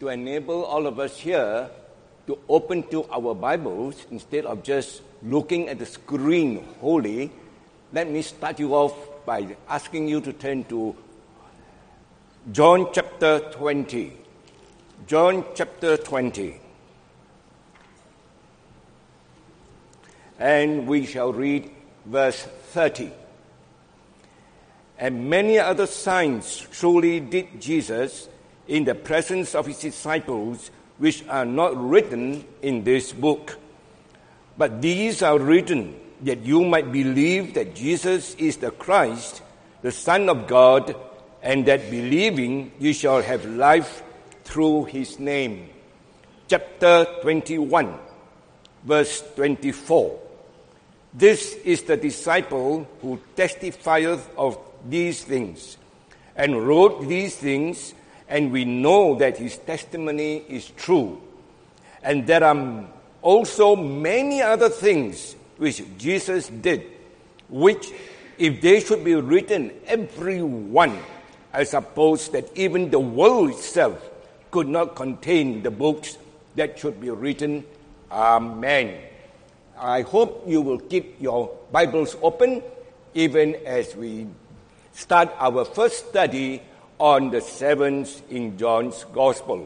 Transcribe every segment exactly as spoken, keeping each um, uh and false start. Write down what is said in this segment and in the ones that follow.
to enable all of us here to open to our Bibles instead of just looking at the screen wholly, let me start you off by asking you to turn to John chapter twenty. John chapter twenty. And we shall read verse thirty. And many other signs truly did Jesus in the presence of his disciples, which are not written in this book. But these are written that you might believe that Jesus is the Christ, the Son of God, and that believing you shall have life through his name. Chapter twenty-one, verse twenty-four. This is the disciple who testifieth of these things, and wrote these things, and we know that his testimony is true. And there are also many other things which Jesus did, which, if they should be written, every one, I suppose that even the world itself could not contain the books that should be written. Amen. I hope you will keep your Bibles open even as we start our first study on the sevens in John's Gospel.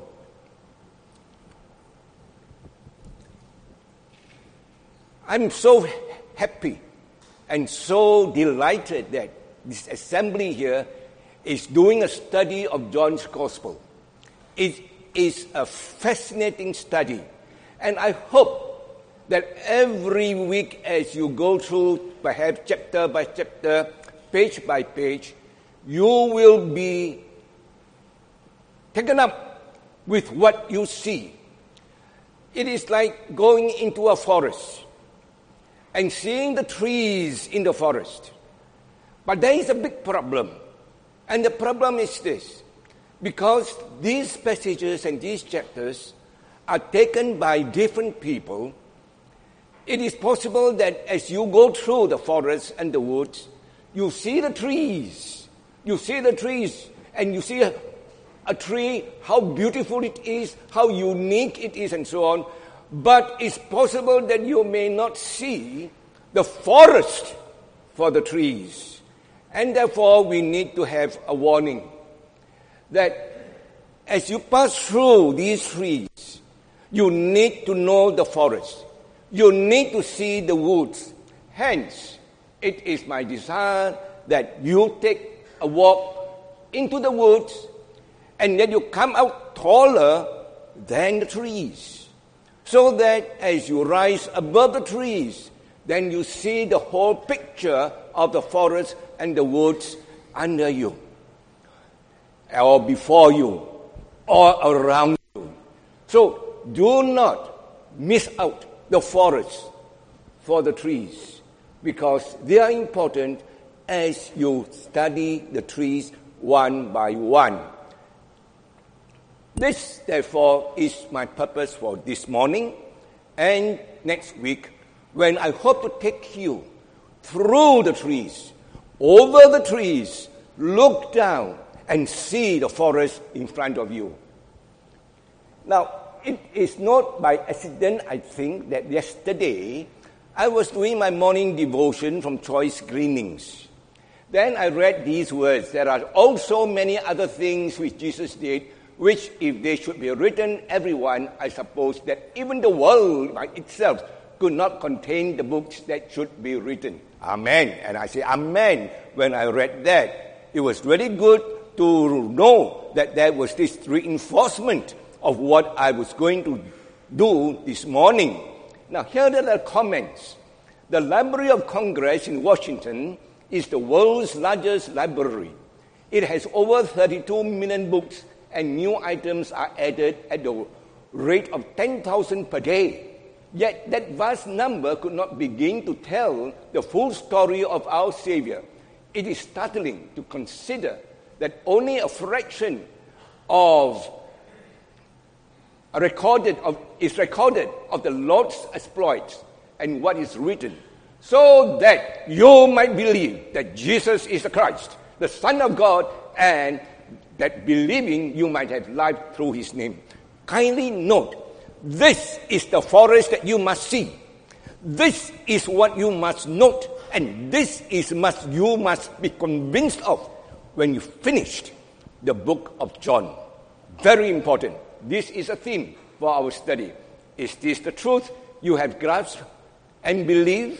I'm so happy and so delighted that this assembly here is doing a study of John's Gospel. It is a fascinating study, and I hope that every week as you go through, perhaps chapter by chapter, page by page, you will be taken up with what you see. It is like going into a forest and seeing the trees in the forest. But there is a big problem. And the problem is this. Because these passages and these chapters are taken by different people, it is possible that as you go through the forest and the woods, you see the trees. You see the trees and you see a, a tree, how beautiful it is, how unique it is, and so on. But it's possible that you may not see the forest for the trees. And therefore, we need to have a warning that as you pass through these trees, you need to know the forest. You need to see the woods. Hence, it is my desire that you take a walk into the woods and that you come out taller than the trees, so that as you rise above the trees, then you see the whole picture of the forest and the woods under you, or before you, or around you. So do not miss out the forest for the trees, because they are important as you study the trees one by one. This, therefore, is my purpose for this morning and next week, when I hope to take you through the trees, over the trees, look down and see the forest in front of you. Now, it is not by accident, I think, that yesterday I was doing my morning devotion from Choice Gleanings. Then I read these words. There are also many other things which Jesus did, which if they should be written, everyone, I suppose that even the world by itself could not contain the books that should be written. Amen. And I say amen when I read that. It was really good to know that there was this reinforcement of what I was going to do this morning. Now, here are the comments. The Library of Congress in Washington is the world's largest library. It has over thirty-two million books, and new items are added at the rate of ten thousand per day. Yet that vast number could not begin to tell the full story of our Savior. It is startling to consider that only a fraction of recorded of, is recorded of the Lord's exploits and what is written, so that you might believe that Jesus is the Christ, the Son of God, and that believing you might have life through his name. kindly note, this is the forest that you must see. This is what you must note, and this is must you must be convinced of when you finished the book of John. Very important. This is a theme for our study. Is this the truth you have grasped and believe?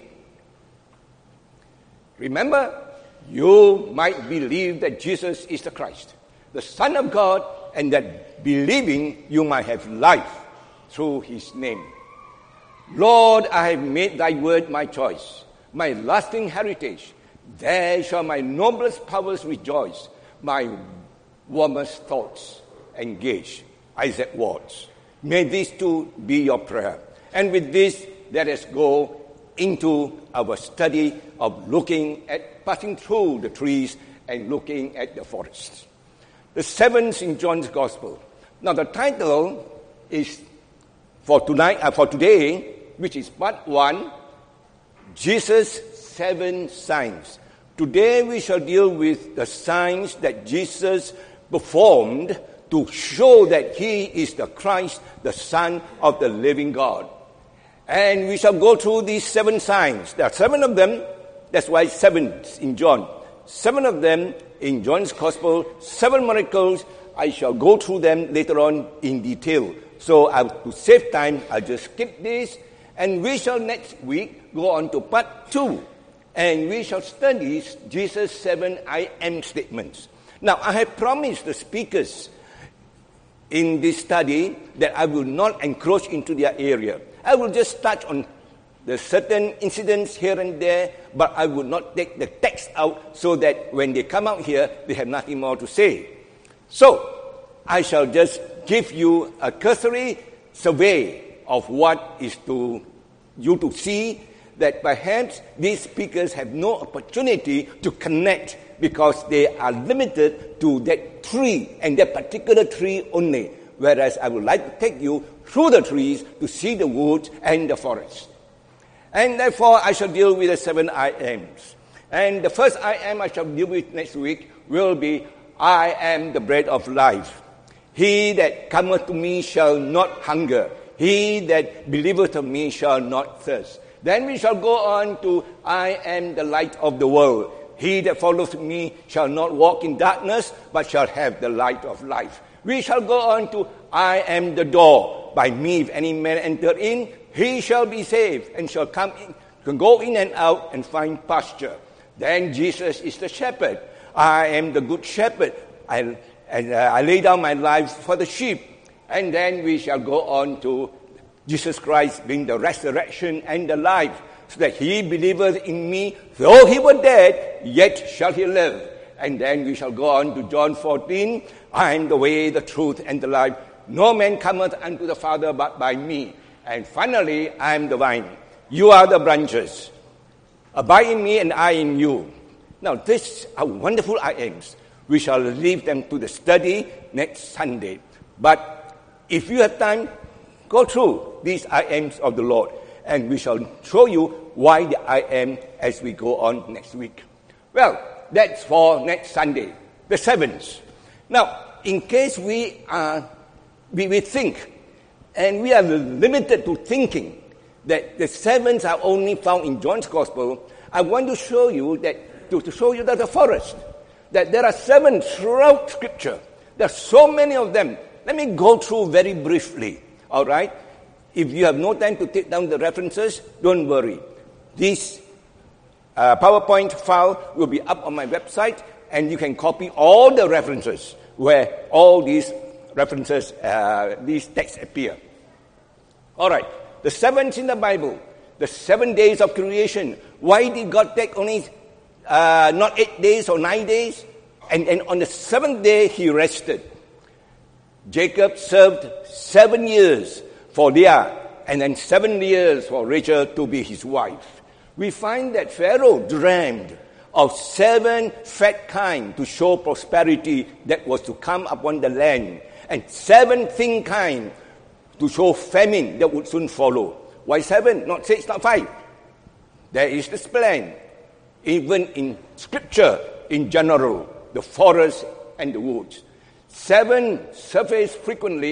Remember, you might believe that Jesus is the Christ, the Son of God, and that believing you might have life through his name. Lord, I have made thy word my choice, my lasting heritage. There shall my noblest powers rejoice, my warmest thoughts engage. Isaac Watts. May these two be your prayer. And with this, let us go into our study of looking at, passing through the trees and looking at the forests. The seventh in John's Gospel. Now the title is for tonight, uh, for today, which is part one, Jesus' seven signs. Today we shall deal with the signs that Jesus performed to show that he is the Christ, the Son of the living God. And we shall go through these seven signs. There are seven of them. That's why seven in John. Seven of them in John's Gospel. Seven miracles. I shall go through them later on in detail. So I, to save time, I'll just skip this. And we shall next week go on to part two. And we shall study Jesus' seven I am statements. Now, I have promised the speakers in this study that I will not encroach into their area. I will just touch on the certain incidents here and there, but I will not take the text out so that when they come out here, they have nothing more to say. So, I shall just give you a cursory survey of what is to you to see that perhaps these speakers have no opportunity to connect because they are limited to that tree and that particular tree only. Whereas I would like to take you through the trees to see the woods and the forest. And therefore I shall deal with the seven I ams. And the first I am I shall deal with next week will be, I am the bread of life. He that cometh to me shall not hunger. He that believeth on me shall not thirst. Then we shall go on to, I am the light of the world. He that followeth me shall not walk in darkness, but shall have the light of life. We shall go on to, I am the door. By me, if any man enter in, he shall be saved, and shall come in, can go in and out and find pasture. Then Jesus is the shepherd. I am the good shepherd. I, and uh, I lay down my life for the sheep. And then we shall go on to Jesus Christ being the resurrection and the life, so that he believeth in me, though he were dead, yet shall he live. And then we shall go on to John fourteen, I am the way, the truth, and the life. No man cometh unto the Father but by me. And finally, I am the vine. You are the branches. Abide in me and I in you. Now, these are wonderful I ams. We shall leave them to the study next Sunday. But if you have time, go through these I ams of the Lord. And we shall show you why the I am as we go on next week. Well, that's for next Sunday, the seventh. Now, in case we are, we, we think, and we are limited to thinking that the sevens are only found in John's Gospel, I want to show you that, to, to show you that the forest, that there are seven throughout Scripture. There are so many of them. Let me go through very briefly, all right? If you have no time to take down the references, don't worry. This uh, PowerPoint file will be up on my website, and you can copy all the references where all these references, uh, these texts appear. All right, the seventh in the Bible, the seven days of creation. Why did God take only uh, not eight days or nine days? And, and on the seventh day, he rested. Jacob served seven years for Leah, and then seven years for Rachel to be his wife. We find that Pharaoh dreamed of seven fat kine to show prosperity that was to come upon the land, and seven thin kine to show famine that would soon follow. Why seven? Not six, not five. There is this plan. Even in Scripture, in general, the forest and the woods. Seven surface frequently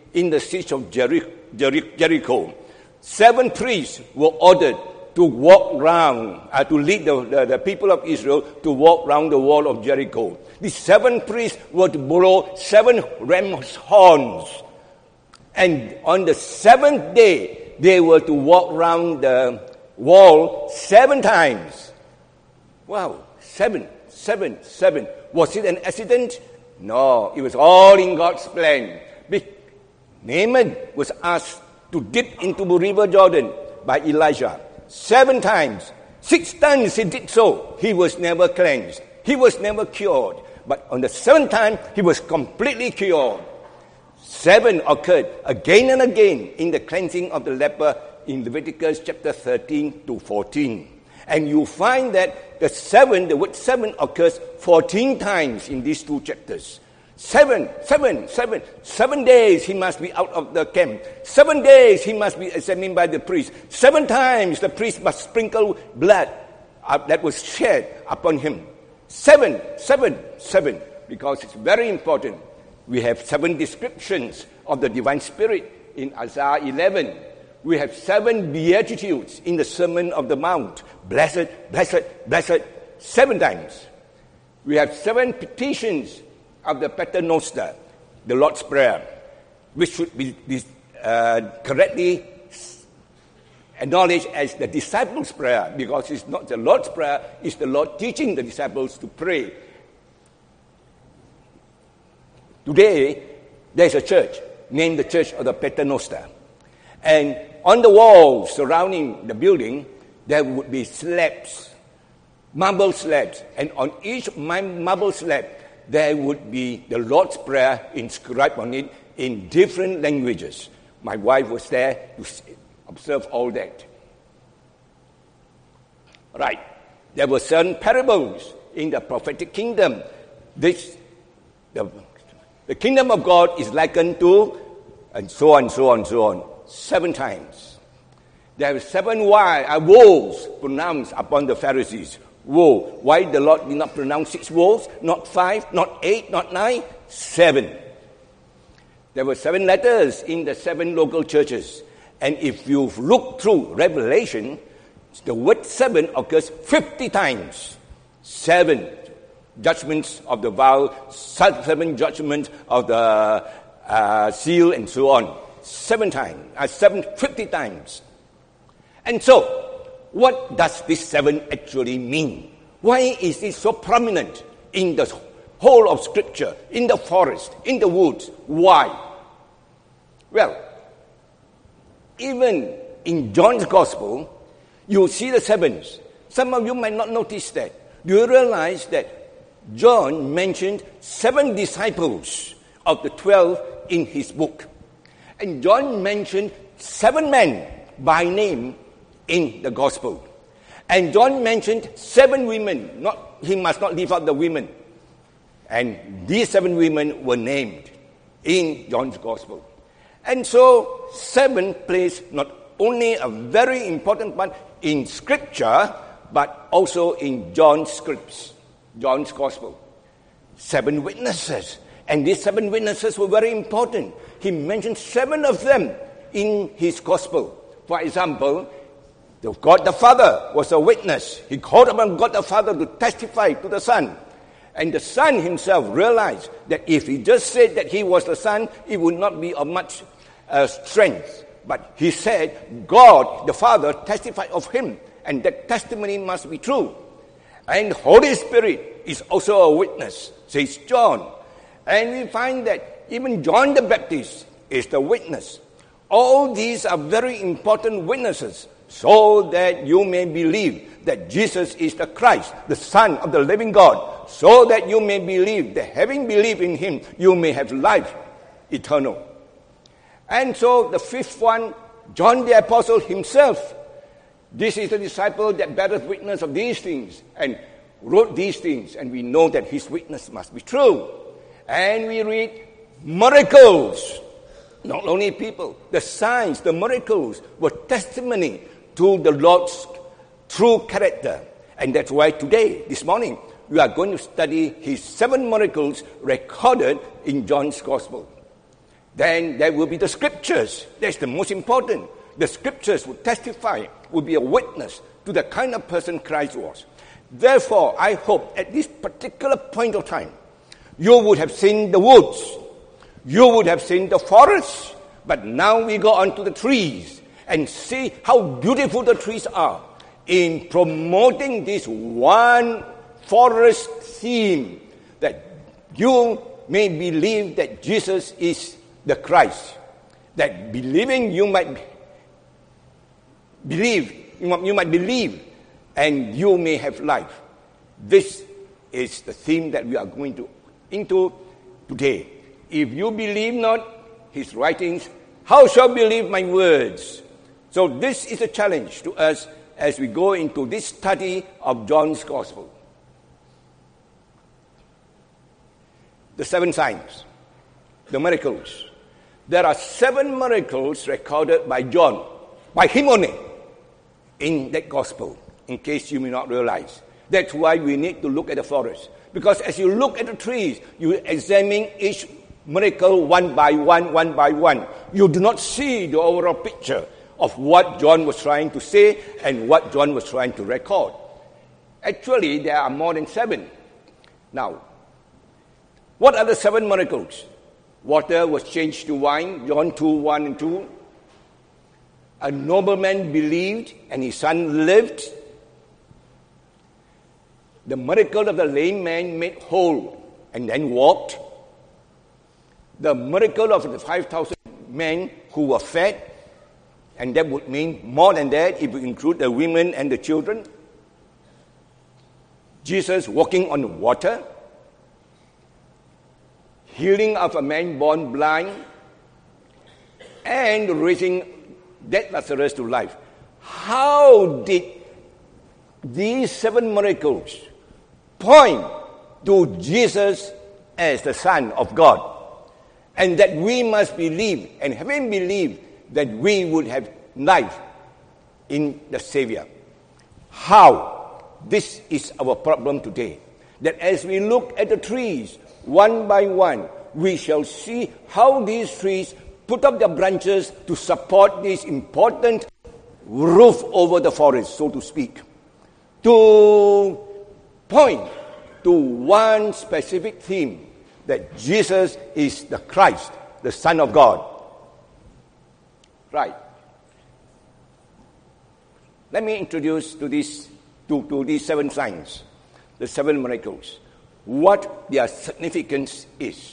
in the siege of Jeri- Jeri- Jericho, seven priests were ordered to walk round, uh, to lead the, the, the people of Israel to walk round the wall of Jericho. The seven priests were to blow seven ram's horns. And on the seventh day, they were to walk round the wall seven times. Wow, seven, seven, seven. Was it an accident? No, it was all in God's plan. Naaman was asked to dip into the river Jordan by Elijah. Seven times. Six times he did so. He was never cleansed. He was never cured. But on the seventh time, he was completely cured. Seven occurred again and again in the cleansing of the leper in Leviticus chapter thirteen to fourteen. And you find that the seven, the word seven occurs fourteen times in these two chapters. Seven, seven, seven. Seven days he must be out of the camp. Seven days he must be examined by the priest. Seven times the priest must sprinkle blood uh, that was shed upon him. Seven, seven, seven. Because it's very important. We have seven descriptions of the divine spirit in Isaiah eleven. We have seven beatitudes in the Sermon of the Mount. Blessed, blessed, blessed. Seven times. We have seven petitions of the Paternoster, the Lord's Prayer, which should be uh, correctly acknowledged as the disciples' prayer, because it's not the Lord's Prayer, it's the Lord teaching the disciples to pray. Today, there's a church named the Church of the Paternoster. And on the walls surrounding the building, there would be slabs, marble slabs. And on each marble slab, there would be the Lord's Prayer inscribed on it in different languages. My wife was there to observe all that. Right. There were certain parables in the prophetic kingdom. This, the, the kingdom of God is likened to, and so on, so on, so on, seven times. There were seven woes pronounced upon the Pharisees. Woe. Why the Lord did not pronounce six woes? Not five, not eight, not nine, seven. There were seven letters in the seven local churches. And if you look through Revelation, the word seven occurs fifty times. Seven judgments of the vow, seven judgments of the uh, seal, and so on. Seven times, uh, seven, fifty times. And so, what does this seven actually mean? Why is it so prominent in the whole of Scripture, in the forest, in the woods? Why? Well, even in John's Gospel, you see the sevens. Some of you might not notice that. Do you realize that John mentioned seven disciples of the twelve in his book? And John mentioned seven men by name in the gospel. And John mentioned seven women. Not, he must not leave out the women. And these seven women were named in John's gospel. And so seven plays not only a very important part in Scripture, but also in John's scripts, John's gospel. Seven witnesses. And these seven witnesses were very important. He mentioned seven of them in his gospel. For example, God the Father was a witness. He called upon God the Father to testify to the Son. And the Son himself realized that if he just said that he was the Son, it would not be of much uh, strength. But he said, God the Father testified of him, and that testimony must be true. And Holy Spirit is also a witness, says John. And we find that even John the Baptist is the witness. All these are very important witnesses, so that you may believe that Jesus is the Christ, the Son of the living God, so that you may believe that having believed in him, you may have life eternal. And so the fifth one, John the Apostle himself, this is the disciple that beareth witness of these things and wrote these things, and we know that his witness must be true. And we read miracles. Not only people, the signs, the miracles were testimony to the Lord's true character. And that's why today, this morning, we are going to study his seven miracles recorded in John's Gospel. then there will be the scriptures. That's the most important. The scriptures would testify, would be a witness to the kind of person Christ was. Therefore, I hope at this particular point of time, you would have seen the woods, you would have seen the forest, but now we go on to the trees and see how beautiful the trees are in promoting this one forest theme, that you may believe that Jesus is the Christ, that believing you might believe, you might believe, and you may have life. This is the theme that we are going to into today. If you believe not his writings, how shall you believe my words? So this is a challenge to us as we go into this study of John's Gospel. The seven signs, the miracles. There are seven miracles recorded by John, by him only, in that Gospel, in case you may not realize. That's why we need to look at the forest. Because as you look at the trees, you examine each miracle one by one, one by one. You do not see the overall picture of what John was trying to say and what John was trying to record. Actually, there are more than seven. Now, what are the seven miracles? Water was changed to wine, John two, one and two. A nobleman believed and his son lived. The miracle of the lame man made whole and then walked. The miracle of the five thousand men who were fed, and that would mean more than that if you include the women and the children. Jesus walking on the water. Healing of a man born blind, and raising dead Lazarus to life. How did these seven miracles point to Jesus as the Son of God? And that we must believe, and having believed, that we would have life in the Savior. How? This is our problem today. That as we look at the trees, one by one, we shall see how these trees put up their branches to support this important roof over the forest, so to speak, to point to one specific theme, that Jesus is the Christ, the Son of God. Right. Let me introduce to this to, to these seven signs, the seven miracles, what their significance is.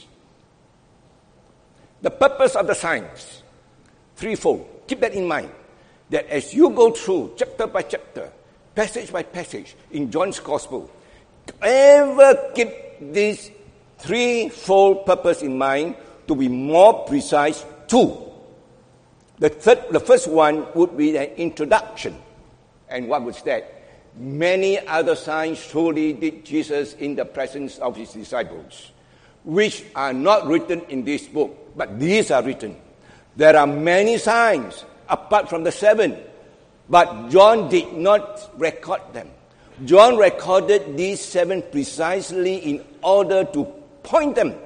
The purpose of the signs, threefold. Keep that in mind, that as you go through chapter by chapter, passage by passage in John's Gospel, ever keep this threefold purpose in mind to be more precise too. The third, the first one would be an introduction. And what was that? Many other signs truly did Jesus in the presence of his disciples, which are not written in this book, but these are written. There are many signs apart from the seven, but John did not record them. John recorded these seven precisely in order to point them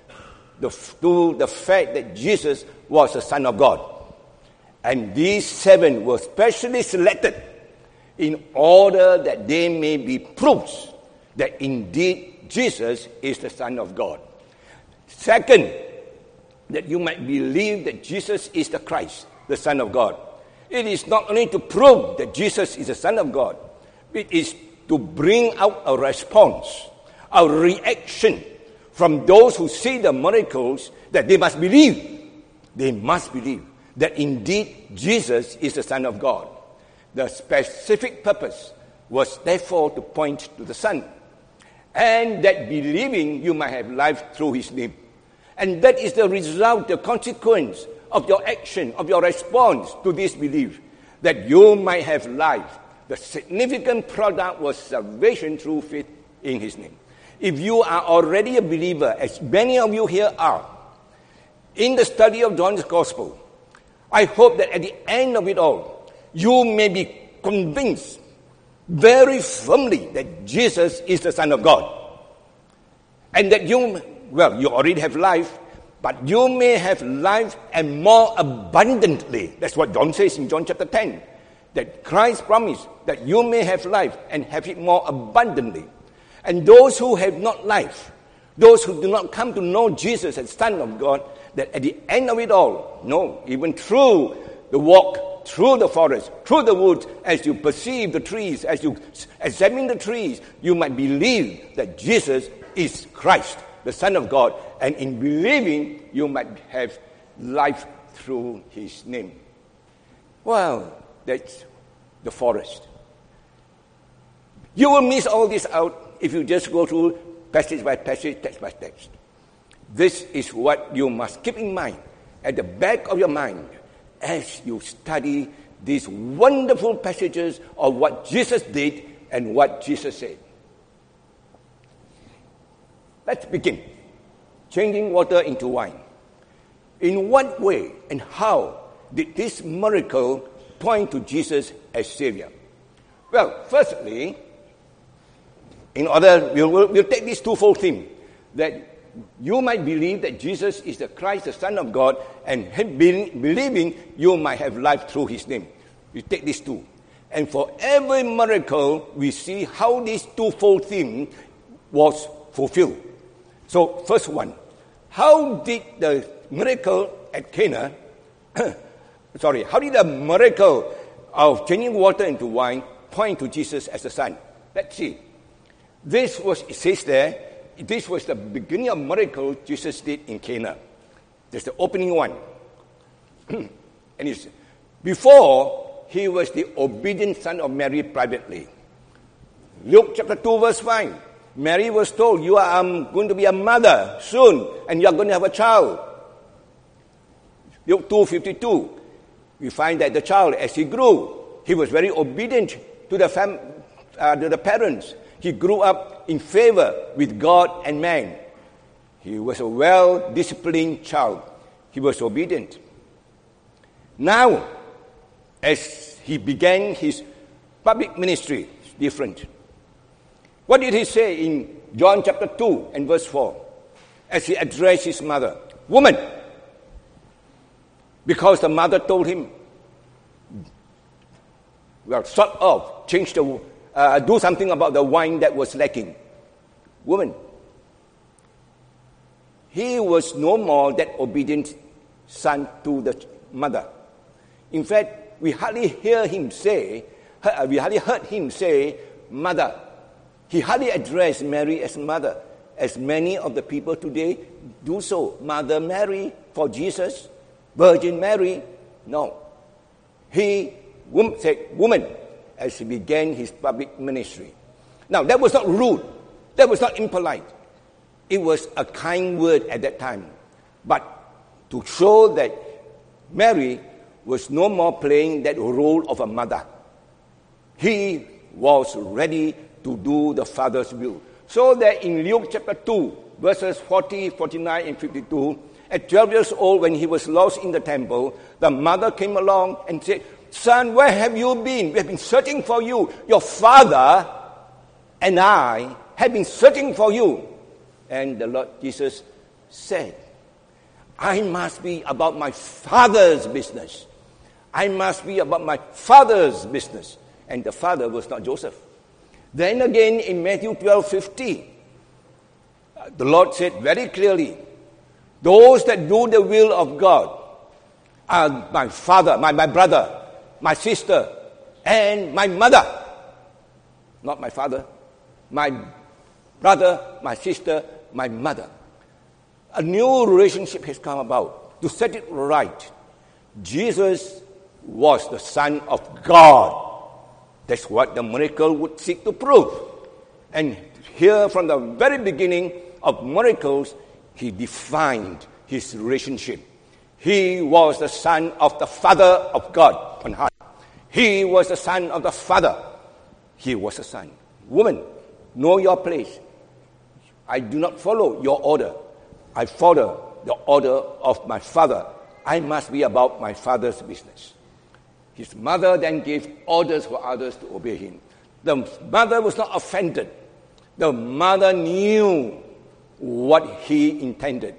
to the fact that Jesus was the Son of God. And these seven were specially selected in order that they may be proofs that indeed Jesus is the Son of God. Second, that you might believe that Jesus is the Christ, the Son of God. It is not only to prove that Jesus is the Son of God, it is to bring out a response, a reaction from those who see the miracles, that they must believe. They must believe that indeed Jesus is the Son of God. The specific purpose was therefore to point to the Son, and that believing you might have life through his name. And that is the result, the consequence of your action, of your response to this belief, that you might have life. The significant product was salvation through faith in his name. If you are already a believer, as many of you here are, in the study of John's Gospel, I hope that at the end of it all, you may be convinced very firmly that Jesus is the Son of God. And that you, well, you already have life, but you may have life and more abundantly. That's what John says in John chapter ten. That Christ promised that you may have life and have it more abundantly. And those who have not life, those who do not come to know Jesus as Son of God, that at the end of it all, no, even through the walk, through the forest, through the woods, as you perceive the trees, as you examine the trees, you might believe that Jesus is Christ, the Son of God, and in believing, you might have life through his name. Well, that's the forest. You will miss all this out if you just go through passage by passage, text by text. This is what you must keep in mind, at the back of your mind, as you study these wonderful passages of what Jesus did and what Jesus said. Let's begin. Changing water into wine. In what way and how did this miracle point to Jesus as Savior? Well, firstly, in order, we'll, we'll take this twofold theme, that you might believe that Jesus is the Christ, the Son of God, and him believing you might have life through his name. We take these two. And for every miracle, we see how this twofold theme was fulfilled. So, first one, how did the miracle at Cana, sorry, how did the miracle of changing water into wine point to Jesus as the Son? Let's see. This was, it says there, this was the beginning of miracle Jesus did in Cana. That's the opening one. And it's, before, he was the obedient son of Mary privately. Luke chapter two verse five. Mary was told, you are um, going to be a mother soon, and you are going to have a child. Luke two fifty-two. We find that the child, as he grew, he was very obedient to the, fam- uh, to the parents. He grew up in favor with God and man. He was a well-disciplined child. He was obedient. Now, as he began his public ministry, it's different. What did he say in John chapter two and verse four? As he addressed his mother, woman, because the mother told him, well, sort of, change the Uh, do something about the wine that was lacking. Woman. He was no more that obedient son to the mother. In fact, we hardly hear him say, we hardly heard him say, mother. He hardly addressed Mary as mother, as many of the people today do so. Mother Mary for Jesus, Virgin Mary. No. He said, woman, as he began his public ministry. Now, that was not rude. That was not impolite. It was a kind word at that time. But to show that Mary was no more playing that role of a mother. He was ready to do the Father's will. So that in Luke chapter two, verses forty, forty-nine, and fifty-two, at twelve years old, when he was lost in the temple, the mother came along and said, son, where have you been? We have been searching for you. Your father and I have been searching for you. And the Lord Jesus said, I must be about my Father's business. I must be about my Father's business. And the Father was not Joseph. Then again in Matthew twelve fifty, the Lord said very clearly, those that do the will of God are my father, my, my brother, my sister, and my mother. Not my father. My brother, my sister, my mother. A new relationship has come about. To set it right, Jesus was the Son of God. That's what the miracle would seek to prove. And here from the very beginning of miracles, he defined his relationship. He was the Son of the Father of God on high. He was the Son of the Father. He was a son. Woman, know your place. I do not follow your order. I follow the order of my Father. I must be about my Father's business. His mother then gave orders for others to obey him. The mother was not offended. The mother knew what he intended.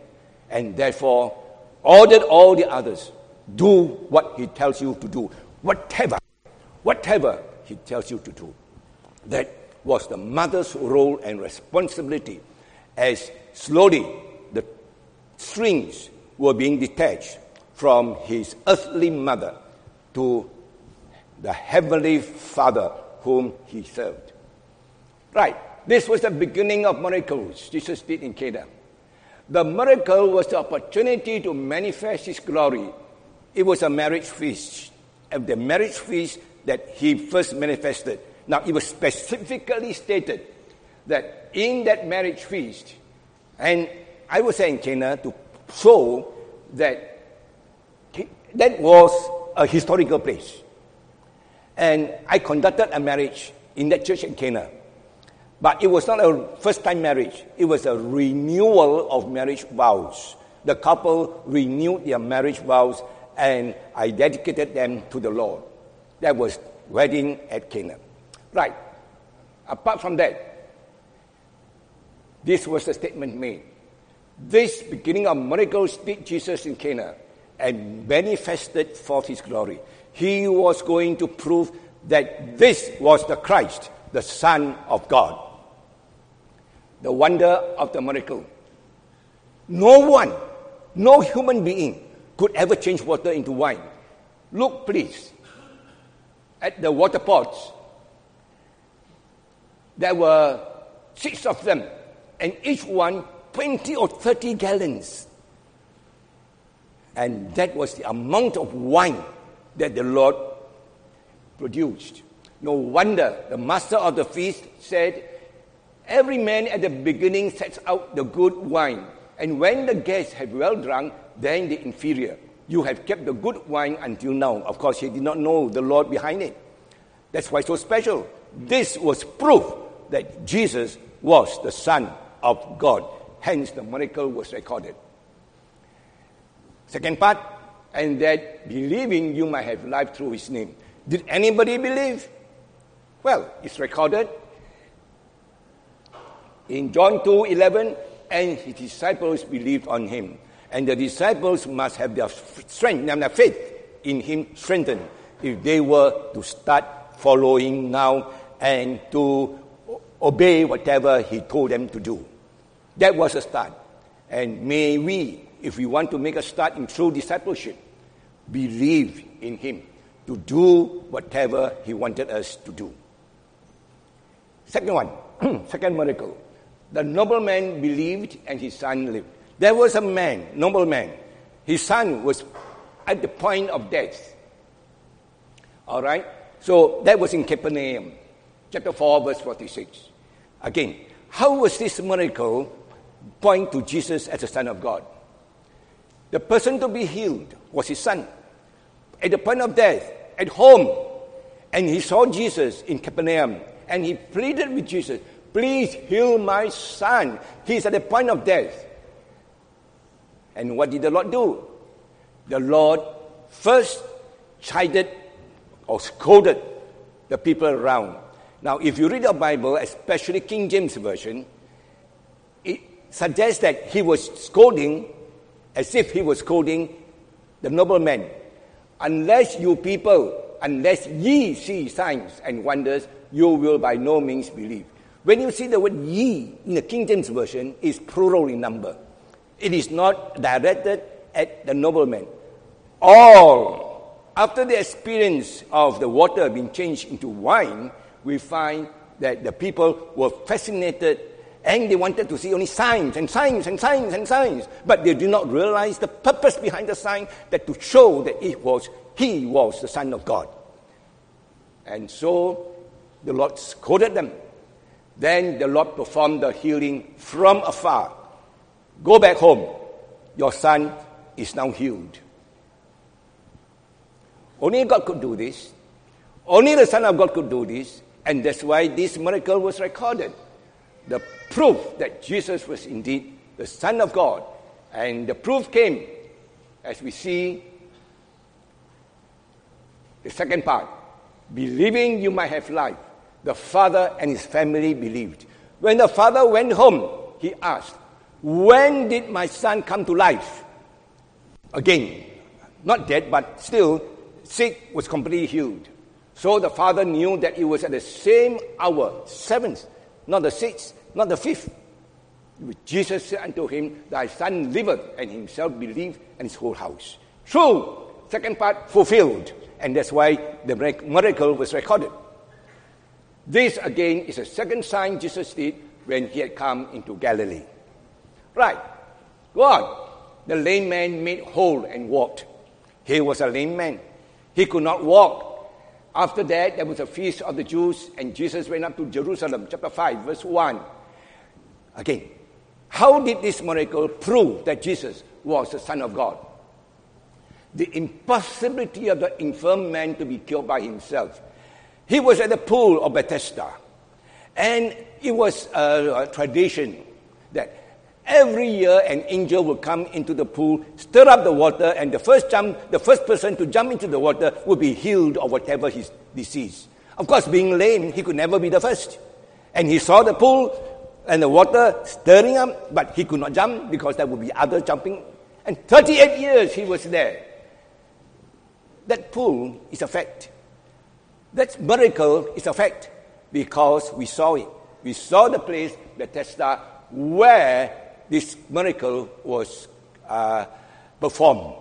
and therefore ordered all the others, do what he tells you to do. Whatever, whatever he tells you to do. That was the mother's role and responsibility as slowly the strings were being detached from his earthly mother to the heavenly Father whom he served. Right, this was the beginning of miracles Jesus did in Cana. The miracle was the opportunity to manifest his glory. It was a marriage feast, the marriage feast that he first manifested. Now, it was specifically stated that in that marriage feast, and I was saying Cana to show that that was a historical place. And I conducted a marriage in that church in Cana. But it was not a first-time marriage. It was a renewal of marriage vows. The couple renewed their marriage vows, and I dedicated them to the Lord. That was wedding at Cana. Right. Apart from that, this was the statement made. This beginning of miracles did Jesus in Cana and manifested forth his glory. He was going to prove that this was the Christ, the Son of God. The wonder of the miracle. No one, no human being could ever change water into wine. Look, please, at the water pots. There were six of them, and each one twenty or thirty gallons. And that was the amount of wine that the Lord produced. No wonder the master of the feast said, every man at the beginning sets out the good wine, and when the guests have well drunk, then the inferior. You have kept the good wine until now. Of course, he did not know the Lord behind it. That's why it's so special. This was proof that Jesus was the Son of God. Hence, the miracle was recorded. Second part, and that believing you might have life through his name. Did anybody believe? Well, it's recorded in John two eleven, and his disciples believed on him. And the disciples must have their strength and their faith in him strengthened if they were to start following now and to obey whatever he told them to do. That was a start. And may we, if we want to make a start in true discipleship, believe in him to do whatever he wanted us to do. Second one, second miracle. The nobleman believed and his son lived. There was a man, nobleman. His son was at the point of death. All right? So that was in Capernaum, chapter four, verse forty-six. Again, how was this miracle point to Jesus as the Son of God? The person to be healed was his son. At the point of death, at home, and he saw Jesus in Capernaum, and he pleaded with Jesus, please heal my son. He's at the point of death. And what did the Lord do? The Lord first chided or scolded the people around. Now, if you read the Bible, especially King James Version, it suggests that he was scolding as if he was scolding the nobleman. Unless you people, unless ye see signs and wonders, you will by no means believe. When you see the word ye in the King James Version, it's plural in number. It is not directed at the nobleman. All, after the experience of the water being changed into wine, we find that the people were fascinated and they wanted to see only signs and signs and signs and signs. But they did not realize the purpose behind the sign, that to show that it was he was the Son of God. And so the Lord scolded them. Then the Lord performed the healing from afar. Go back home. Your son is now healed. Only God could do this. Only the Son of God could do this. And that's why this miracle was recorded. The proof that Jesus was indeed the Son of God. And the proof came as we see the second part. Believing you might have life. The father and his family believed. When the father went home, he asked, when did my son come to life? Again, not dead, but still sick, was completely healed. So the father knew that it was at the same hour, seventh, not the sixth, not the fifth. Jesus said unto him, thy son liveth, and himself believed, and his whole house. True, second part, fulfilled. And that's why the miracle was recorded. This again is a second sign Jesus did when he had come into Galilee. Right, go on. The lame man made whole and walked. He was a lame man. He could not walk. After that, there was a feast of the Jews, and Jesus went up to Jerusalem, chapter five, verse one. Again, how did this miracle prove that Jesus was the Son of God? The impossibility of the infirm man to be cured by himself. He was at the pool of Bethesda, and it was a, a tradition that every year an angel would come into the pool, stir up the water, and the first jump, the first person to jump into the water would be healed of whatever his disease. Of course, being lame, he could never be the first. And he saw the pool and the water stirring up, but he could not jump because there would be others jumping. And thirty-eight years he was there. That pool is a fact. That miracle is a fact because we saw it. We saw the place, Bethesda, where this miracle was uh, performed.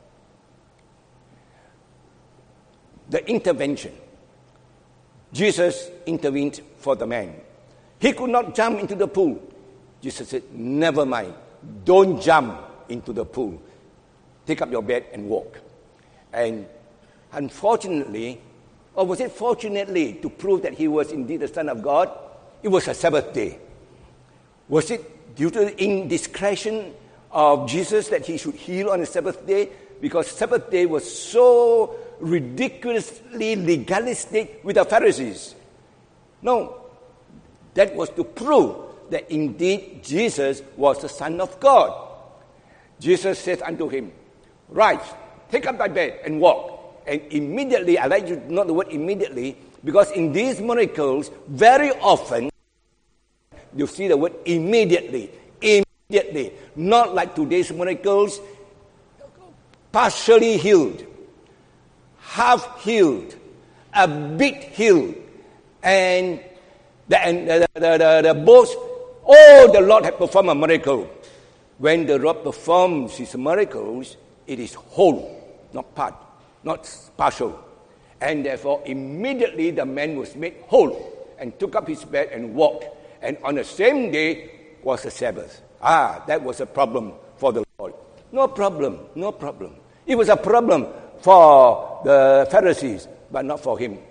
The intervention. Jesus intervened for the man. He could not jump into the pool. Jesus said, never mind. Don't jump into the pool. Take up your bed and walk. And unfortunately, or was it fortunately, to prove that he was indeed the Son of God, it was a Sabbath day. Was it due to the indiscretion of Jesus that he should heal on the Sabbath day? Because Sabbath day was so ridiculously legalistic with the Pharisees. No, that was to prove that indeed Jesus was the Son of God. Jesus said unto him, rise, take up thy bed and walk. And immediately, I like you to note the word immediately, because in these miracles, very often, you see the word immediately. Immediately. Not like today's miracles, partially healed, half healed, a bit healed, and the, and the, the, the, the boast, oh, the Lord had performed a miracle. When the Lord performs his miracles, it is whole, not part, not partial. And therefore, immediately the man was made whole and took up his bed and walked. And on the same day was the Sabbath. Ah, that was a problem for the Lord. No problem, no problem. It was a problem for the Pharisees, but not for him.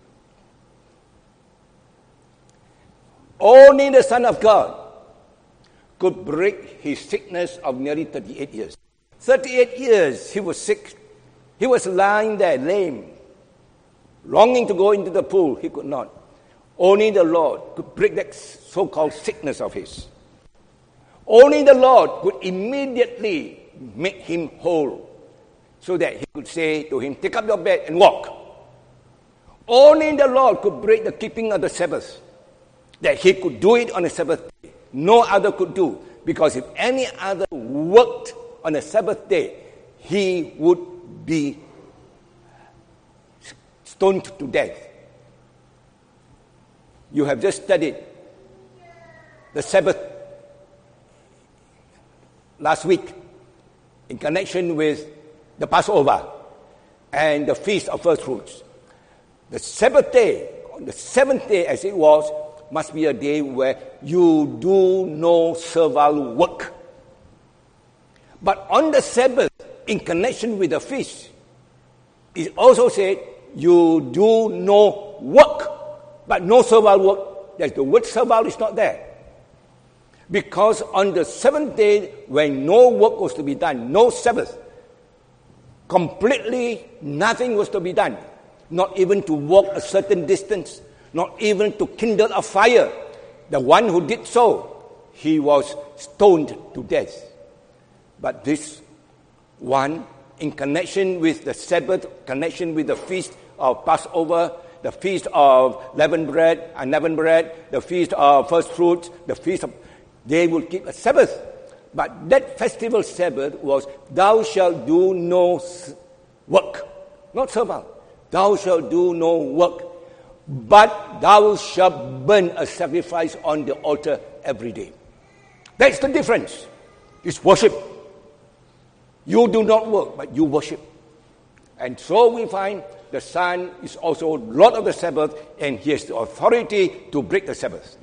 Only the Son of God could break his sickness of nearly thirty-eight years. thirty-eight years he was sick. He was lying there, lame, longing to go into the pool. He could not. Only the Lord could break that so-called sickness of his. Only the Lord could immediately make him whole so that he could say to him, take up your bed and walk. Only the Lord could break the keeping of the Sabbath, that he could do it on the Sabbath day. No other could do, because if any other worked on the Sabbath day, he would be stoned to death. You have just studied the Sabbath last week in connection with the Passover and the Feast of First Fruits. The Sabbath day, on the seventh day as it was, must be a day where you do no servile work. But on the Sabbath, in connection with the feast, it also said, you do no work, but no servile work. That the word servile is not there. Because on the seventh day, when no work was to be done, no Sabbath, completely nothing was to be done. Not even to walk a certain distance, not even to kindle a fire. The one who did so, he was stoned to death. But this one, in connection with the Sabbath, connection with the feast of Passover, the feast of leavened bread, unleavened bread, the feast of first fruits, the feast of, they will keep a Sabbath. But that festival Sabbath was, thou shalt do no work, not serve. Thou shalt do no work, but thou shalt burn a sacrifice on the altar every day. That's the difference. It's worship. You do not work, but you worship. And so we find the Son is also Lord of the Sabbath, and he has the authority to break the Sabbath.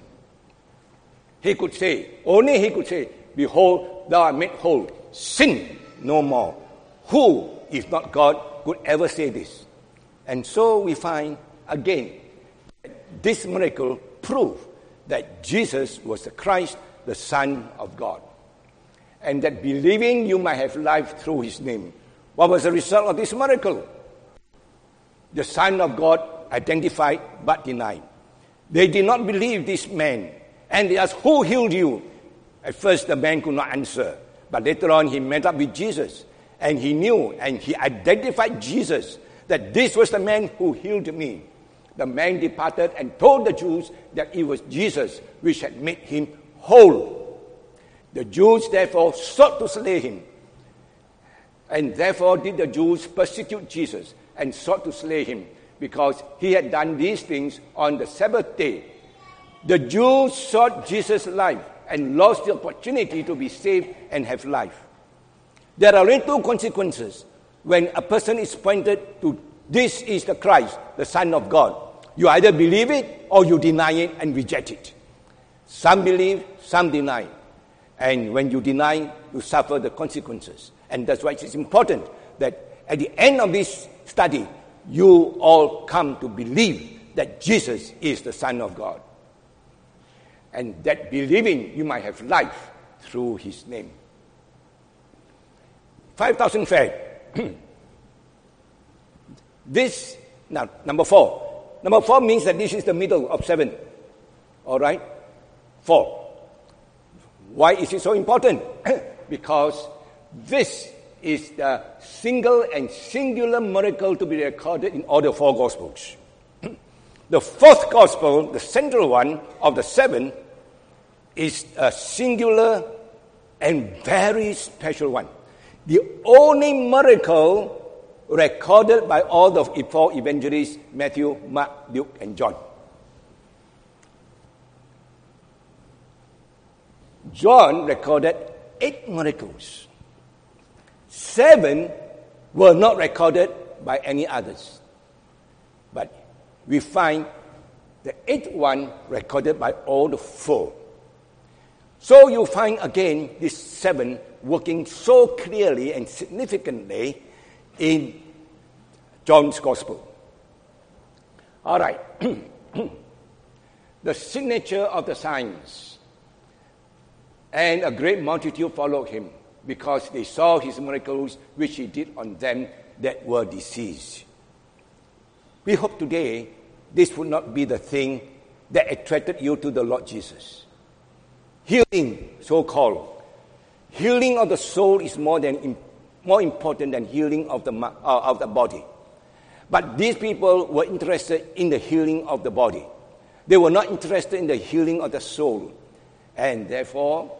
He could say, only he could say, behold, thou art made whole. Sin no more. Who, if not God, could ever say this? And so we find, again, this miracle proved that Jesus was the Christ, the Son of God. And that believing you might have life through his name. What was the result of this miracle? The Son of God identified but denied. They did not believe this man. And they asked, who healed you? At first the man could not answer. But later on he met up with Jesus. And he knew and he identified Jesus, that this was the man who healed me. The man departed and told the Jews that it was Jesus which had made him whole. The Jews therefore sought to slay him. And therefore did the Jews persecute Jesus and sought to slay him, because he had done these things on the Sabbath day. The Jews sought Jesus' life and lost the opportunity to be saved and have life. There are only two consequences when a person is pointed to this is the Christ, the Son of God. You either believe it or you deny it and reject it. Some believe, some deny. And when you deny, you suffer the consequences. And that's why it's important that at the end of this study, you all come to believe that Jesus is the Son of God. And that believing you might have life through his name. five thousand fed. This, now, number four. Number four means that this is the middle of seven. All right? Four. Why is it so important? Because this is the single and singular miracle to be recorded in all the four Gospels. The fourth Gospel, the central one of the seven, is a singular and very special one. The only miracle recorded by all the four evangelists, Matthew, Mark, Luke, and John. John recorded eight miracles. Seven were not recorded by any others. But we find the eighth one recorded by all the four. So you find again this seven working so clearly and significantly in John's Gospel. All right. The signature of the signs. And a great multitude followed him, because they saw his miracles which he did on them that were diseased. We hope today this would not be the thing that attracted you to the Lord Jesus. Healing, so-called. Healing of the soul is more than more important than healing of the uh, of the body. But these people were interested in the healing of the body. They were not interested in the healing of the soul. And therefore,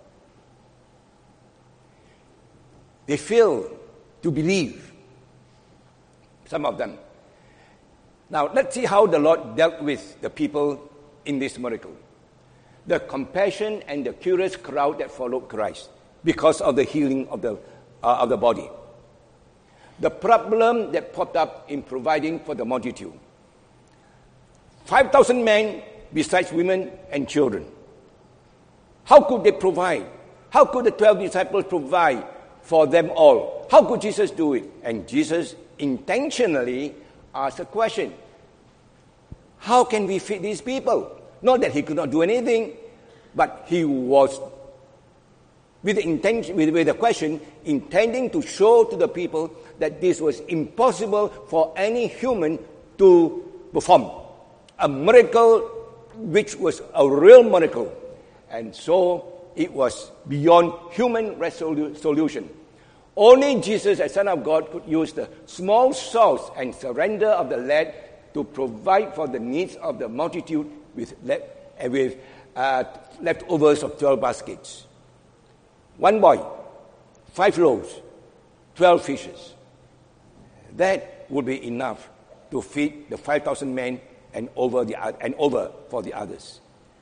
they failed to believe, some of them. Now, let's see how the Lord dealt with the people in this miracle. The compassion and the curious crowd that followed Christ because of the healing of the, uh, of the body. The problem that popped up in providing for the multitude. five thousand men besides women and children. How could they provide? How could the twelve disciples provide for them all? How could Jesus do it? And Jesus intentionally asked a question. How can we feed these people? Not that he could not do anything, but he was, with the intention, with, with the question, intending to show to the people that this was impossible for any human to perform. A miracle which was a real miracle. And so it was beyond human resolu- solution. Only Jesus, as Son of God, could use the small source and surrender of the lad to provide for the needs of the multitude with, le- with uh, leftovers of twelve baskets. one boy, five loaves, twelve fishes. That would be enough to feed the five thousand men and over the and over for the others.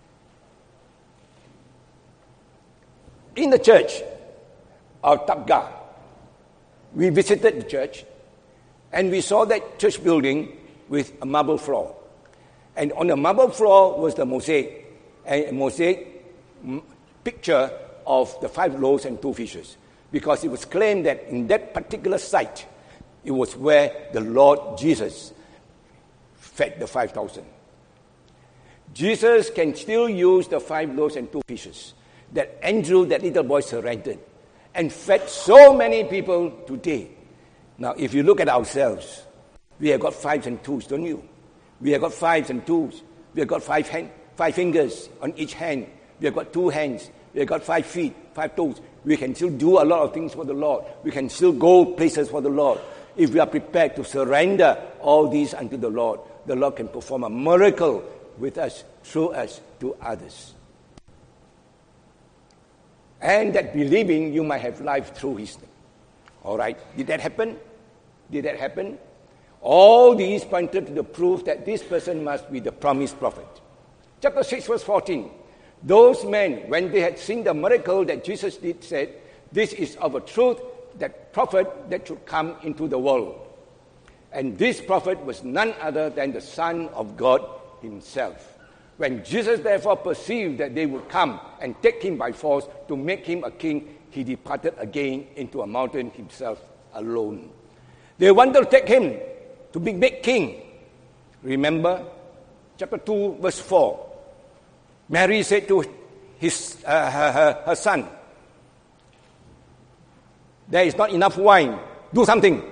In the church of Tabgha, we visited the church and we saw that church building with a marble floor. And on the marble floor was the mosaic, a mosaic picture of the five loaves and two fishes. Because it was claimed that in that particular site, it was where the Lord Jesus fed the five thousand. Jesus can still use the five loaves and two fishes that Andrew, that little boy, surrendered and fed so many people today. Now, if you look at ourselves, we have got fives and twos, don't you? We have got fives and twos. We have got five hand, five fingers on each hand. We have got two hands. We have got five feet, five toes. We can still do a lot of things for the Lord. We can still go places for the Lord. If we are prepared to surrender all these unto the Lord, the Lord can perform a miracle with us, through us, to others. And that believing you might have life through His name. All right, did that happen? Did that happen? All these pointed to the proof that this person must be the promised prophet. Chapter six, verse fourteen. Those men, when they had seen the miracle that Jesus did, said, "This is of a truth, that prophet that should come into the world." And this prophet was none other than the Son of God Himself. When Jesus therefore perceived that they would come and take Him by force to make Him a king, He departed again into a mountain Himself alone. They wanted to take Him to be made king. Remember, chapter two, verse four. Mary said to his, uh, her, her, her son, "There is not enough wine. Do something."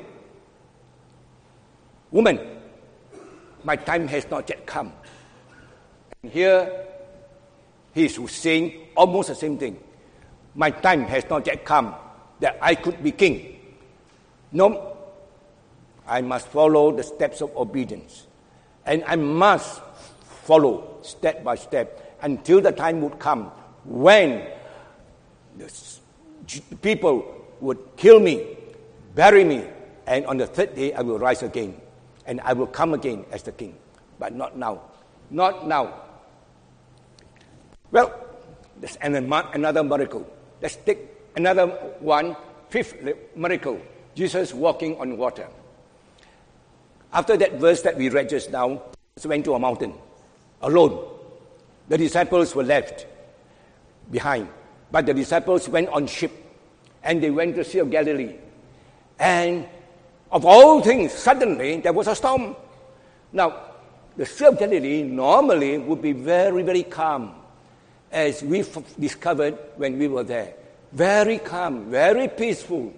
"Woman, my time has not yet come." And here, he is saying almost the same thing. My time has not yet come that I could be king. No, I must follow the steps of obedience. And I must follow step by step until the time would come when the people would kill me, bury me, and on the third day I will rise again. And I will come again as the king. But not now. Not now. Well, there's another miracle. Let's take another one, fifth miracle. Jesus walking on water. After that verse that we read just now, he went to a mountain alone. The disciples were left behind. But the disciples went on ship. And they went to the Sea of Galilee. And of all things, suddenly there was a storm. Now, the Sea of Galilee normally would be very, very calm, as we f- discovered when we were there. Very calm, very peaceful.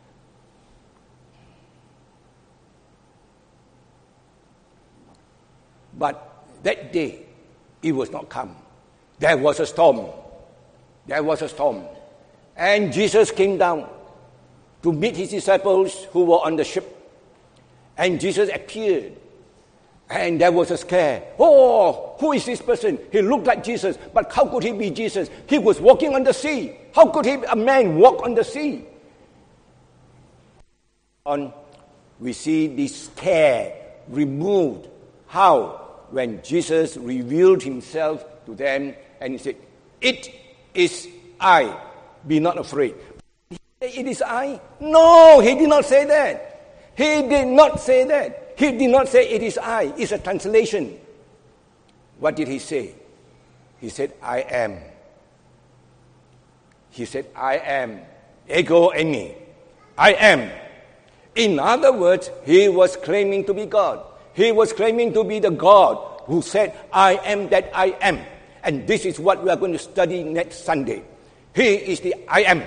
But that day, it was not calm. There was a storm. There was a storm. And Jesus came down to meet his disciples who were on the ship. And Jesus appeared. And there was a scare. Oh, who is this person? He looked like Jesus, but how could he be Jesus? He was walking on the sea. How could he, a man walk on the sea? On, we see this scare removed. How? When Jesus revealed himself to them and he said, "It is I. Be not afraid." It is I? No, he did not say that. He did not say that. He did not say it is I. It's a translation. What did he say? He said, "I am." He said, "I am. Ego eimi. I am." In other words, he was claiming to be God. He was claiming to be the God who said, "I am that I am." And this is what we are going to study next Sunday. He is the I am.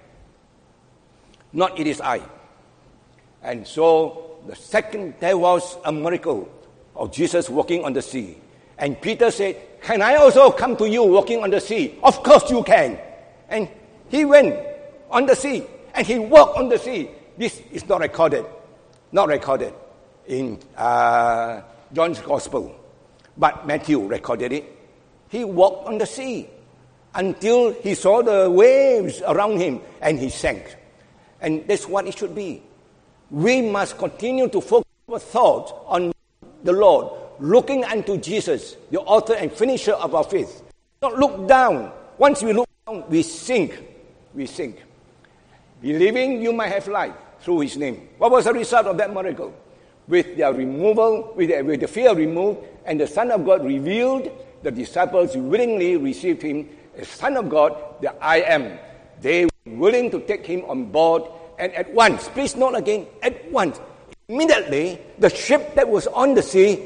Not it is I. And so, the second, there was a miracle of Jesus walking on the sea. And Peter said, "Can I also come to you walking on the sea?" "Of course you can." And he went on the sea. And he walked on the sea. This is not recorded. Not recorded in uh, John's Gospel. But Matthew recorded it. He walked on the sea. until he saw the waves around him and he sank. And that's what it should be. We must continue to focus our thoughts on the Lord, looking unto Jesus, the author and finisher of our faith. Not look down. Once we look down, we sink. We sink. Believing you might have life through his name. What was the result of that miracle? With their removal, with the, with the fear removed, and the Son of God revealed, the disciples willingly received him as Son of God, the I Am. They were willing to take him on board, and at once, please note again, at once, immediately, the ship that was on the sea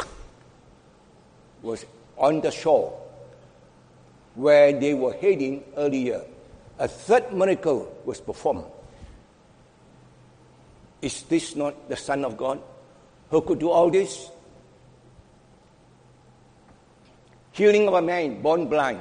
was on the shore where they were heading earlier. A third miracle was performed. Is this not the Son of God who could do all this? Healing of a man born blind.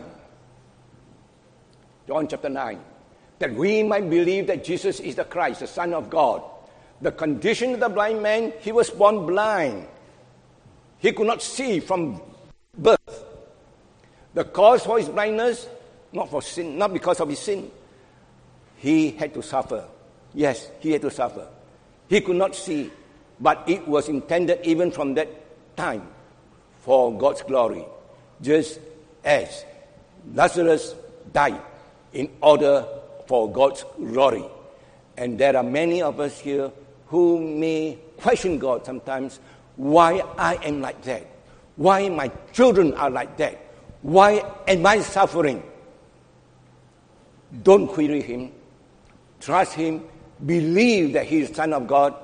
John chapter nine. That we might believe that Jesus is the Christ, the Son of God. The condition of the blind man, he was born blind. He could not see from birth. The cause for his blindness, not for sin, not because of his sin. He had to suffer. Yes, he had to suffer. He could not see, but it was intended even from that time for God's glory. Just as Lazarus died in order for God's glory. And there are many of us here who may question God sometimes, why I am like that? Why my children are like that? Why am I suffering? Don't query him. Trust him. Believe that he is Son of God,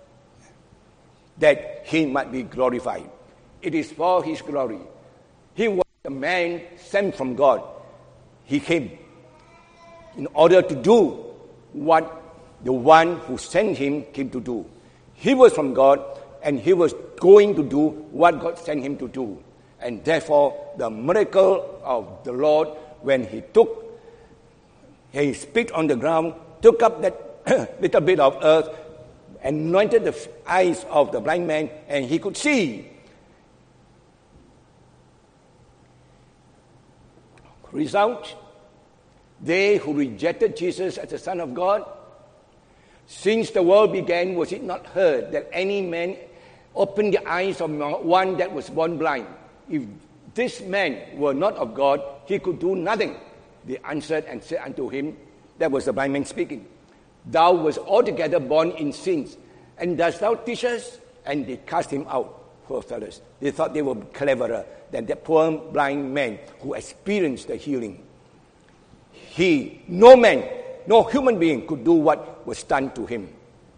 that he might be glorified. It is for his glory. He was a man sent from God. He came in order to do what the one who sent him came to do. He was from God, and he was going to do what God sent him to do. And therefore, the miracle of the Lord, when he took, he spit on the ground, took up that little bit of earth, anointed the eyes of the blind man, and he could see. Result, they who rejected Jesus as the Son of God, since the world began, was it not heard that any man opened the eyes of one that was born blind? If this man were not of God, he could do nothing. They answered and said unto him, that was the blind man speaking, thou wast altogether born in sins, and dost thou teach us? And they cast him out, poor fellows. They thought they were cleverer than that poor blind man who experienced the healing. He, no man, no human being could do what was done to him.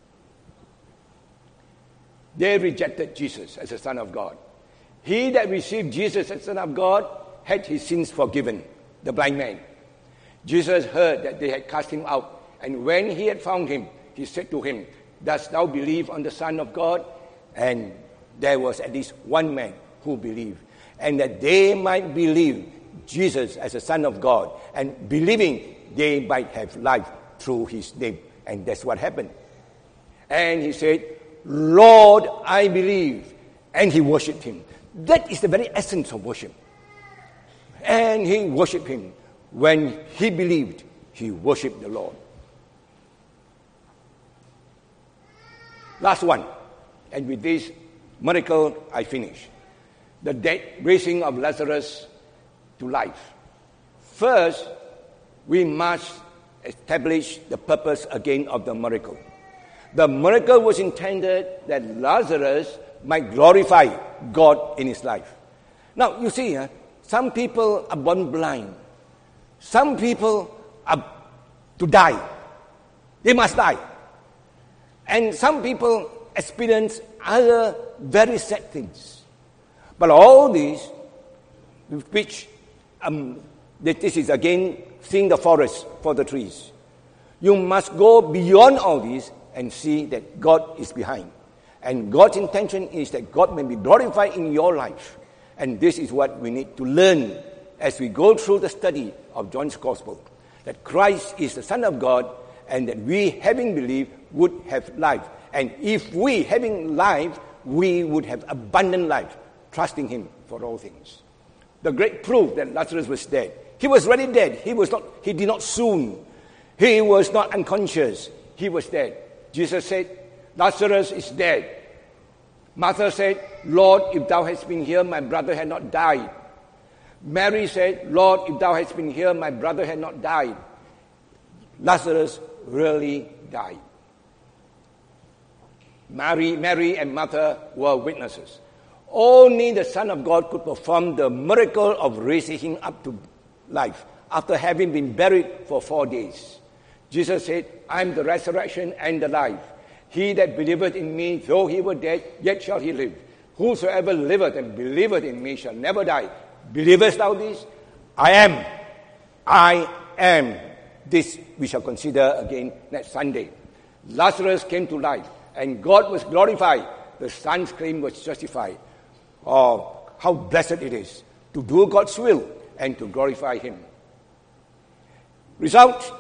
They rejected Jesus as the Son of God. He that received Jesus as Son of God had his sins forgiven, the blind man. Jesus heard that they had cast him out, and when he had found him, he said to him, dost thou believe on the Son of God? And there was at least one man who believed. And that they might believe Jesus as the Son of God, and believing they might have life through his name. And that's what happened. And he said, Lord, I believe. And he worshipped him. That is the very essence of worship. And he worshipped him. When he believed, he worshipped the Lord. Last one. And with this miracle, I finish. The dead raising of Lazarus to life. First, we must establish the purpose again of the miracle. The miracle was intended that Lazarus might glorify God in his life. Now, you see, uh, some people are born blind. Some people are to die. They must die. And some people experience other very sad things. But all these, which um, this is again seeing the forest for the trees. You must go beyond all these and see that God is behind. And God's intention is that God may be glorified in your life. And this is what we need to learn as we go through the study of John's Gospel. That Christ is the Son of God, and that we, having believed, would have life. And if we, having life, we would have abundant life, trusting him for all things. The great proof that Lazarus was dead He was already dead. He was not, he did not swoon. He was not unconscious. He was dead. Jesus said, Lazarus is dead. Martha said, Lord, if thou hadst been here, my brother had not died. Mary said, Lord, if thou hadst been here, my brother had not died. Lazarus really died. Mary, Mary and Martha were witnesses. Only the Son of God could perform the miracle of raising him up to life after having been buried for four days. Jesus said, I am the resurrection and the life. He that believeth in me, though he were dead, yet shall he live. Whosoever liveth and believeth in me shall never die. Believest thou this? I am. I am. This we shall consider again next Sunday. Lazarus came to life, and God was glorified. The Son's claim was justified. Oh, how blessed it is to do God's will and to glorify Him. Result,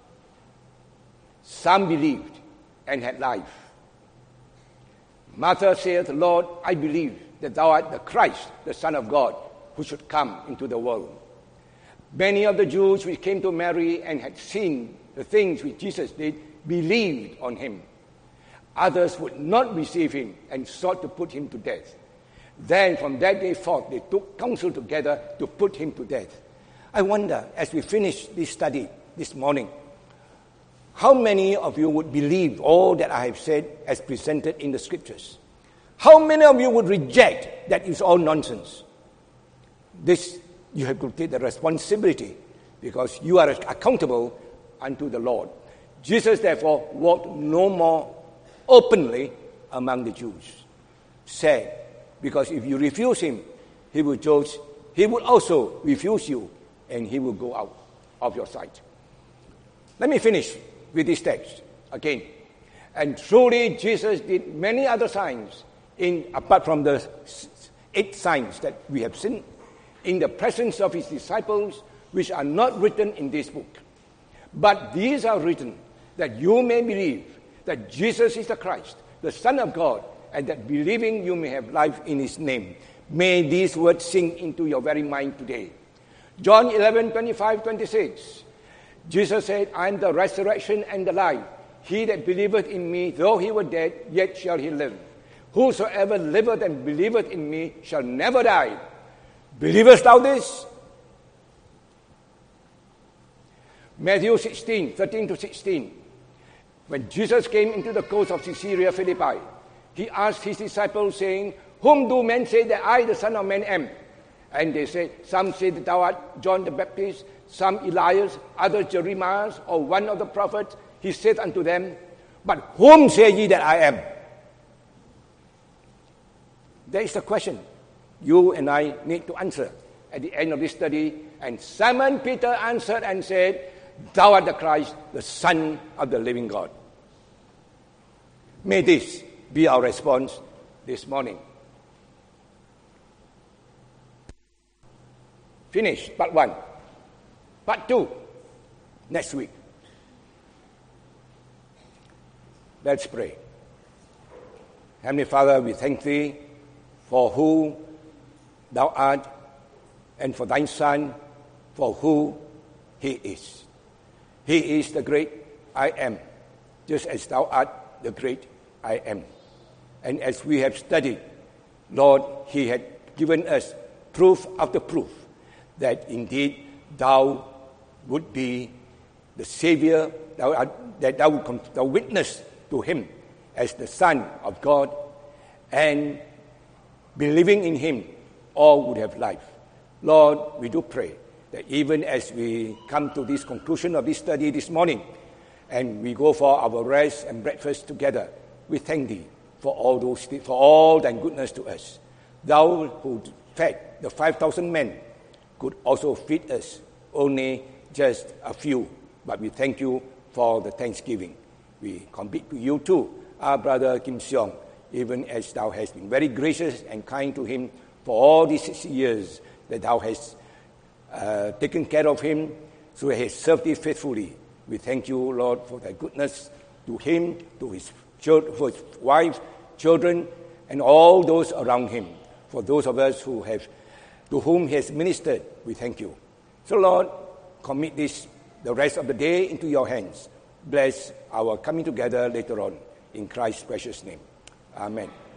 some believed and had life. Martha saith, Lord, I believe that thou art the Christ, the Son of God, who should come into the world. Many of the Jews which came to Mary and had seen the things which Jesus did believed on him. Others would not receive him and sought to put him to death. Then from that day forth they took counsel together to put him to death. I wonder, as we finish this study this morning, how many of you would believe all that I have said as presented in the Scriptures? How many of you would reject that it's all nonsense? This, you have to take the responsibility because you are accountable unto the Lord. Jesus, therefore, walked no more openly among the Jews. Said, because if you refuse him, he will judge, he will also refuse you, and he will go out of your sight. Let me finish with this text again. And truly, Jesus did many other signs, in apart from the eight signs that we have seen, in the presence of his disciples, which are not written in this book. But these are written that you may believe that Jesus is the Christ, the Son of God, and that believing you may have life in his name. May these words sink into your very mind today. John eleven, twenty-five, twenty-six. Jesus said, I am the resurrection and the life. He that believeth in me, though he were dead, yet shall he live. Whosoever liveth and believeth in me shall never die. Believest thou this? Matthew sixteen, thirteen to sixteen. When Jesus came into the coast of Caesarea Philippi, he asked his disciples, saying, Whom do men say that I, the Son of Man, am? And they said, Some say that thou art John the Baptist, some Elias, others Jeremiah, or one of the prophets. He said unto them, But whom say ye that I am? There is the question you and I need to answer at the end of this study. And Simon Peter answered and said, Thou art the Christ, the Son of the living God. May this be our response this morning. Finish part one. Part two, next week. Let's pray. Heavenly Father, we thank thee for who thou art and for thy Son, for who he is. He is the great I am, just as thou art the great I am. And as we have studied, Lord, he had given us proof after proof that indeed thou would be the Savior, thou art, that thou would come, thou witness to him as the Son of God, and believing in him, all would have life. Lord, we do pray that even as we come to this conclusion of this study this morning, and we go for our rest and breakfast together, we thank thee for all those, for all thy goodness to us. Thou who fed the five thousand men could also feed us, only just a few. But we thank you for the thanksgiving. We commit to you too, our brother Kim Seong, even as thou hast been very gracious and kind to him for all these six years that thou hast uh, taken care of him, so he has served thee faithfully. We thank you, Lord, for thy goodness to him, to his children, for his wife, children, and all those around him. For those of us who have, to whom he has ministered, we thank you. So, Lord, commit this, the rest of the day, into your hands. Bless our coming together later on. In Christ's precious name. Amen.